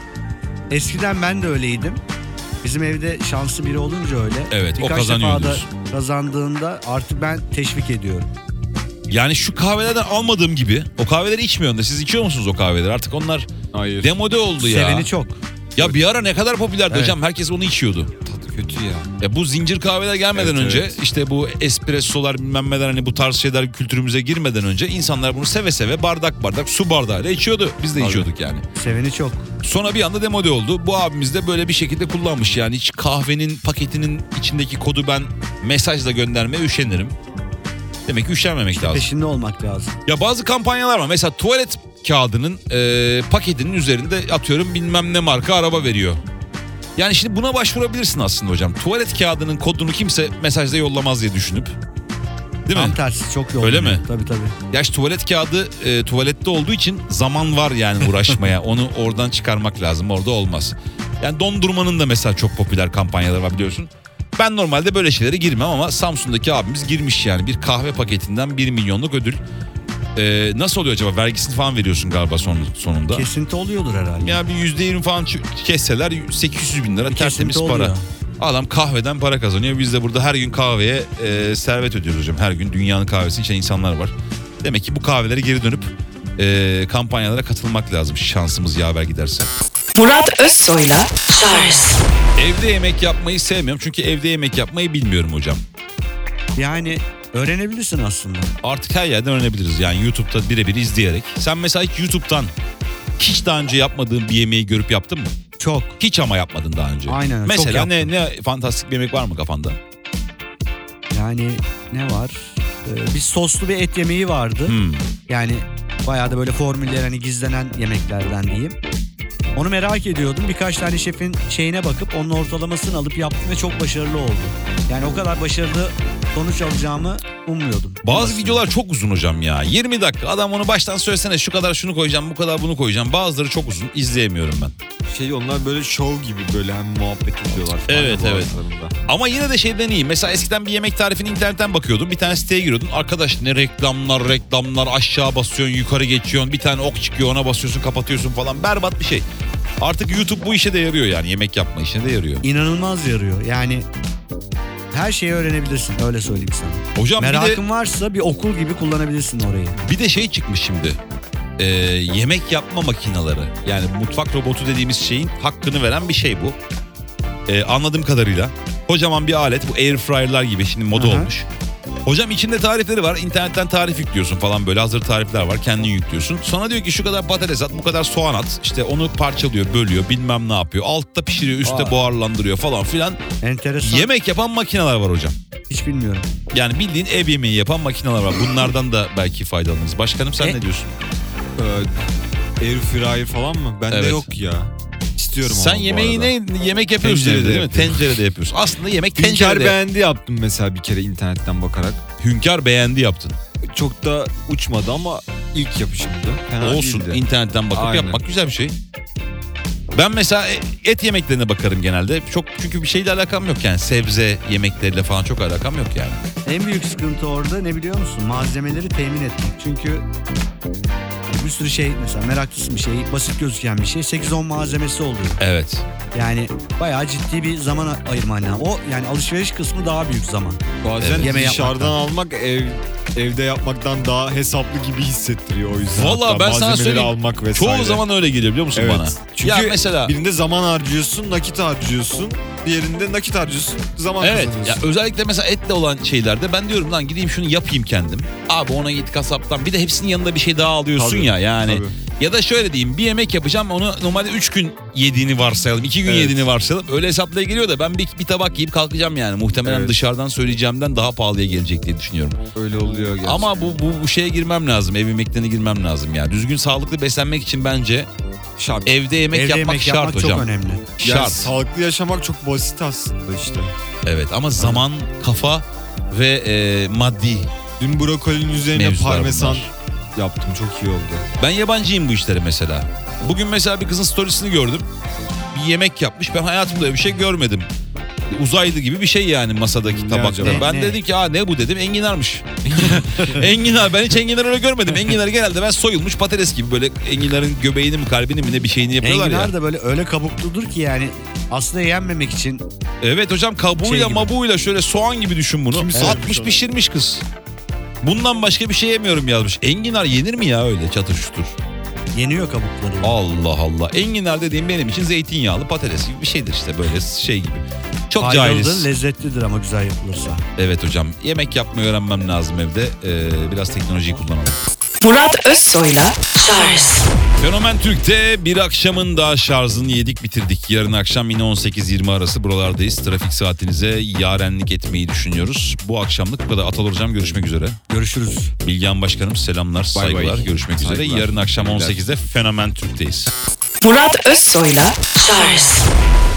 Eskiden ben de öyleydim. Bizim evde şanslı biri olunca öyle. Evet, o Birkaç kazanıyor defa da diyorsun. kazandığında artık ben teşvik ediyorum. Yani şu kahvelerden almadığım gibi o kahveleri içmiyorum da siz içiyor musunuz o kahveleri? Artık onlar Hayır. demode oldu ya. Seveni çok. Ya bir ara ne kadar popülerdi Evet. hocam. Herkes onu içiyordu. Tadı kötü ya. Ya bu zincir kahveler gelmeden Evet, önce evet. işte bu espressolar bilmem neler hani bu tarz şeyler kültürümüze girmeden önce insanlar bunu seve seve bardak su bardağıyla içiyordu. Biz de Tabii. içiyorduk yani. Seveni çok. Sonra bir anda demode oldu. Bu abimiz de böyle bir şekilde kullanmış. Yani hiç kahvenin paketinin içindeki kodu ben mesajla göndermeye üşenirim. Demek ki üşenmemek lazım. Peşinde olmak lazım. Ya bazı kampanyalar var. Mesela tuvalet kağıdının paketinin üzerinde atıyorum bilmem ne marka araba veriyor. Yani şimdi buna başvurabilirsin aslında hocam. Tuvalet kağıdının kodunu kimse mesajda yollamaz diye düşünüp. Değil Tam mi? tersi çok yol. Öyle mi? Tabii tabii. Ya işte tuvalet kağıdı tuvalette olduğu için zaman var yani uğraşmaya. Onu oradan çıkarmak lazım. Orada olmaz. Yani dondurmanın da mesela çok popüler kampanyaları var biliyorsun. Ben normalde böyle şeylere girmem ama Samsun'daki abimiz girmiş yani. Bir kahve paketinden 1 milyonluk ödül. Nasıl oluyor acaba? Vergisini falan veriyorsun galiba sonunda. Kesinti oluyordur herhalde. Ya bir %20 falan kesseler 800 bin lira Bir tertemiz kesinti para. oluyor. Adam kahveden para kazanıyor. Biz de burada her gün kahveye servet ödüyoruz hocam. Her gün dünyanın kahvesi içen insanlar var. Demek ki bu kahveleri geri dönüp kampanyalara katılmak lazım. Şansımız yaver giderse. Murat Özsoy'la Charles Evde yemek yapmayı sevmiyorum. Çünkü evde yemek yapmayı bilmiyorum hocam. Yani öğrenebilirsin aslında. Artık her yerden öğrenebiliriz. Yani YouTube'da birebir izleyerek. Sen mesela hiç YouTube'dan hiç daha önce yapmadığın bir yemeği görüp yaptın mı? Çok. Hiç ama yapmadın daha önce. Aynen, çok Mesela yaptım. ne fantastik bir yemek var mı kafanda? Yani ne var? Bir soslu bir et yemeği vardı. Yani bayağı da böyle formüller hani gizlenen yemeklerden diyeyim. Onu merak ediyordum. Birkaç tane şefin şeyine bakıp onun ortalamasını alıp yaptım ve çok başarılı oldu. Yani o kadar başarılı sonuç alacağımı ummuyordum. Bazı Aslında. videolar çok uzun hocam ya. 20 dakika. Adam onu baştan söylesene şu kadar şunu koyacağım, bu kadar bunu koyacağım. Bazıları çok uzun. İzleyemiyorum ben. Onlar böyle şov gibi böyle hem muhabbet ediyorlar. falan Evet, evet. bazılarında. Ama yine de şeyden iyi. Mesela eskiden bir yemek tarifini internetten bakıyordum. Bir tane siteye giriyordun. Arkadaş ne reklamlar aşağı basıyorsun, yukarı geçiyorsun. Bir tane ok çıkıyor ona basıyorsun, kapatıyorsun falan. Berbat bir şey. Artık YouTube bu işe de yarıyor yani. Yemek yapma işine de yarıyor. İnanılmaz yarıyor. Yani her şeyi öğrenebilirsin öyle söyleyeyim sana. Hocam Merakın varsa bir okul gibi kullanabilirsin orayı. bir de şey çıkmış şimdi. Yemek yapma makineleri. Yani mutfak robotu dediğimiz şeyin hakkını veren bir şey bu. Anladığım kadarıyla. Kocaman bir alet. Bu air fryer'lar gibi şimdi moda Aha. olmuş. Hocam içinde tarifleri var. İnternetten tarif yüklüyorsun falan böyle hazır tarifler var. Kendin yüklüyorsun. Sonra diyor ki şu kadar patates at, bu kadar soğan at. İşte onu parçalıyor, bölüyor, bilmem ne yapıyor. Altta pişiriyor, üstte Vay. buharlandırıyor falan filan. Enteresan. Yemek yapan makineler var hocam. Hiç bilmiyorum. Yani bildiğin ev yemeği yapan makineler var. Bunlardan da belki faydalanırız. Başkanım sen ne diyorsun? Air fryer falan mı? Bende Evet. yok ya. İstiyorum Sen ama bu yemeği arada. yemek yapıyorsun Tencerede evde, değil mi? yapıyorum. Tencerede yapıyorsun. Aslında yemek Hünkar tencerede. beğendi yaptım mesela bir kere internetten bakarak. Hünkar beğendi yaptın. Çok da uçmadı ama ilk yapışımdı. Fena Olsun. değildi. İnternetten bakıp Aynen. yapmak güzel bir şey. Ben mesela et yemeklerine bakarım genelde. Çok çünkü bir şeyle alakam yok yani. Sebze yemekleriyle falan çok alakam yok yani. En büyük sıkıntı orada ne biliyor musun? Malzemeleri temin etmek. Çünkü bir sürü şey mesela meraklısın bir şey, basit gözüken bir şey 8-10 malzemesi oluyor. Evet. Yani bayağı ciddi bir zaman ayırman lazım. O yani alışveriş kısmı daha büyük zaman. Bazen Yeme dışarıdan yapmaktan. almak evde yapmaktan daha hesaplı gibi hissettiriyor o yüzden. Vallahi Hatta ben sana malzemeleri söyleyeyim. almak vesaire. Çoğu zaman öyle geliyor biliyor musun evet. bana? Çünkü Ya mesela birinde zaman harcıyorsun, nakit harcıyorsun. Diğerinde nakit harcıyorsun. Zaman Evet kazanıyorsun. ya özellikle mesela etle olan şeylerde ben diyorum lan gideyim şunu yapayım kendim. Abi ona git kasaptan bir de hepsinin yanında bir şey daha alıyorsun Tabii, ya yani. tabii. Ya da şöyle diyeyim bir yemek yapacağım onu normalde 3 gün yediğini varsayalım 2 gün Evet. yediğini varsayalım öyle hesaplaya geliyor da ben bir tabak yiyip kalkacağım yani muhtemelen Evet. dışarıdan söyleyeceğimden daha pahalıya gelecek diye düşünüyorum. Öyle oluyor gerçekten. Ama bu şeye girmem lazım ev yemeklerine girmem lazım ya düzgün sağlıklı beslenmek için bence şart. evde yemek Evde yapmak yemek şart yapmak hocam. çok önemli. Yani Şart. sağlıklı yaşamak çok basit aslında işte. Evet ama zaman, kafa ve maddi Dün brokolinin üzerine mevzular parmesan bunlar. yaptım. Çok iyi oldu. Ben yabancıyım bu işlere mesela. Bugün mesela bir kızın storiesini gördüm. Bir yemek yapmış. Ben hayatımda öyle bir şey görmedim. Uzaylı gibi bir şey yani masadaki Ne tabakta. acaba? Ben Ne? dedim ki ne bu dedim enginarmış. Enginar ben hiç enginar öyle görmedim. Enginar genelde ben soyulmuş patates gibi böyle enginarın göbeğini mi kalbini mi ne bir şeyini yapıyorlar Enginar ya. da böyle öyle kabukludur ki yani aslında yenmemek için Evet hocam kabuğuyla Şey gibi. mabuğuyla şöyle soğan gibi düşün bunu. Kim söylemiş Atmış onu? pişirmiş kız. Bundan başka bir şey yemiyorum yazmış. Enginar yenir mi ya öyle çatır çutur? yeniyor kabukları. Allah Allah. Enginar dediğim benim için zeytinyağlı patates gibi bir şeydir işte böyle şey gibi. Çok Faydalıdır, cahiliz. lezzetlidir ama güzel yapılırsa. Evet hocam. Yemek yapmayı öğrenmem lazım evde. Biraz teknolojiyi kullanalım. Murat Özsoy'la Charles Fenomen Türk'te bir akşamın daha şarjını yedik bitirdik. Yarın akşam yine 18-20 arası buralardayız. Trafik saatinize yarenlik etmeyi düşünüyoruz. Bu akşamlık bu kadar. Atal hocam görüşmek üzere. Görüşürüz. Bilgehan Başkanım selamlar, Bay saygılar. bay. Görüşmek üzere. Saygılar. Yarın akşam Saygılar. 18'de Fenomen Türk'teyiz. Murat Özsoy'la Charles